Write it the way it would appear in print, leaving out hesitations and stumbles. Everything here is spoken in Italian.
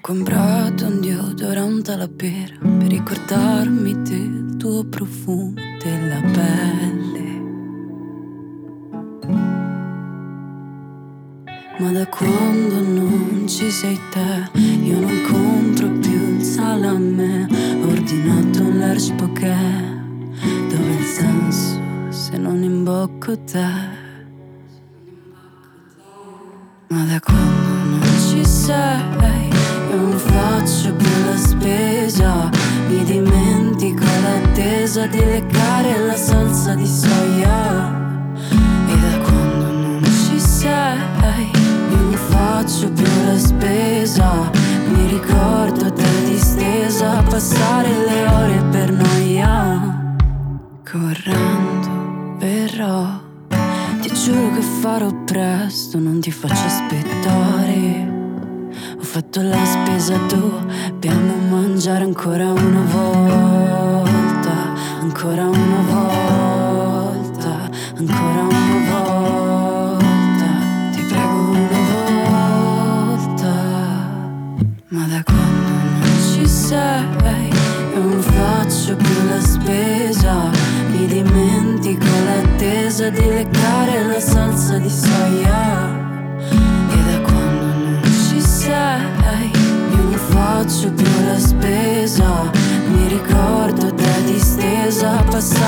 comprato un deodorante alla pera per ricordarmi del tuo profumo della pelle. Ma da quando non ci sei te, io non compro più il salame. Ho ordinato un large poké. Dove il senso se non imbocco te? Ma da quando non ci sei, io non faccio più la spesa. Mi dimentico l'attesa di leccare la salsa di soia. E da quando non ci sei, io non faccio più la spesa. Mi ricordo te distesa a passare le ore per noia. Correndo verrò, ti giuro che farò presto, non ti faccio aspettare. Ho fatto la spesa, dobbiamo mangiare ancora una volta. Ancora una volta, ancora una volta. Ti prego una volta. Ma da quando non ci sei, io non faccio più la spesa. Mi dimentico l'attesa di leccare la salsa di soia. E da quando non ci sei, io non faccio più la spesa. Mi ricordo te distesa a passare